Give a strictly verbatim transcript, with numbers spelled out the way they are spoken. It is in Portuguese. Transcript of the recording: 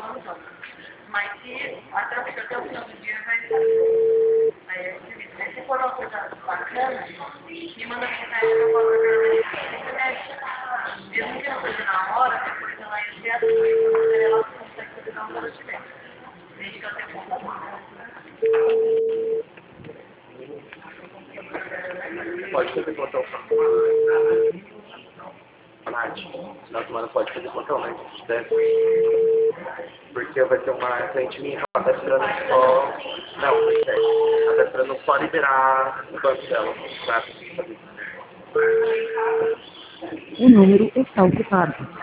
Mas se até, acho que até o final do dia vai aí, se for uma coisa bacana, me manda mensagem que eu falo pra ela. Mesmo que não seja na hora, depois ela ia ser assim, mas ela consegue fazer na hora de dentro. Desde que eu tenha contato. Pode fazer plantão. Nath, final de semana pode fazer plantão, né? Porque vai ter uma cliente minha que ela tá esperando só. Não, não é. Ela tá esperando só liberar o banco dela pra fazer. O número está ocupado.